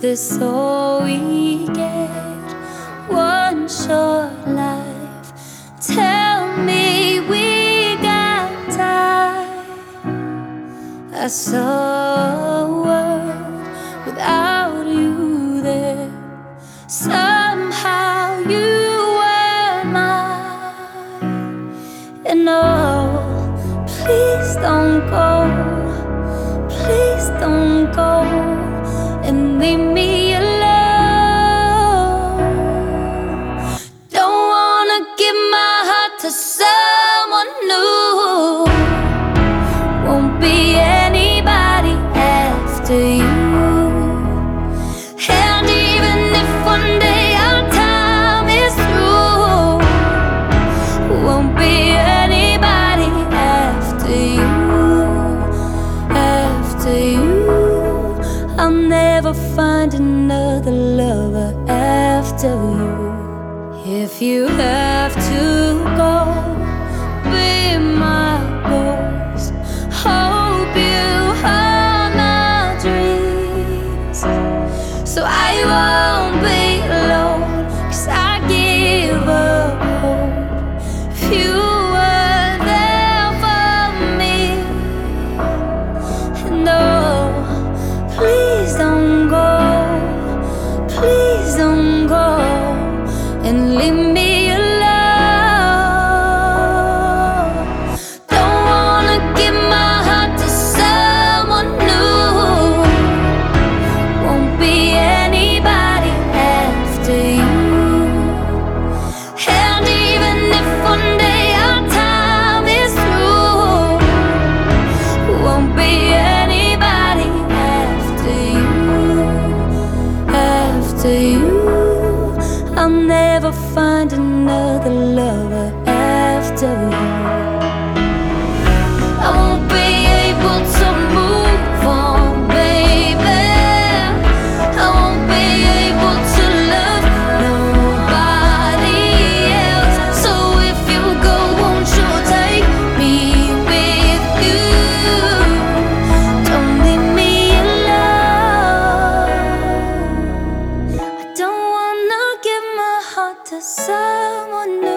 this all we get? One short life. Tell me we got time. I saw a world without you there. Somehow you were mine. And oh, please don't go. Please don't go and leave me alone. Don't wanna give my heart to someone new. Won't be anybody after you. And even if one day our time is through, won't be anybody after you. After you, I'll never find another lover after you. If you have to go, be my ghost. Hope you heard my dreams, so I won't be alone. 'Cause I give up hope if you were there for me. And oh, please don't go. Please don't go and leave me alone. Don't wanna give my heart to someone new. Won't be anybody after you. And even if one day our time is through, won't be anybody after you. After you, I'll never find another lover after you. I won't be able to move on, baby. I won't be able to love nobody else. So if you go, won't you take me with you? Don't leave me alone. I don't wanna give my heart to someone new.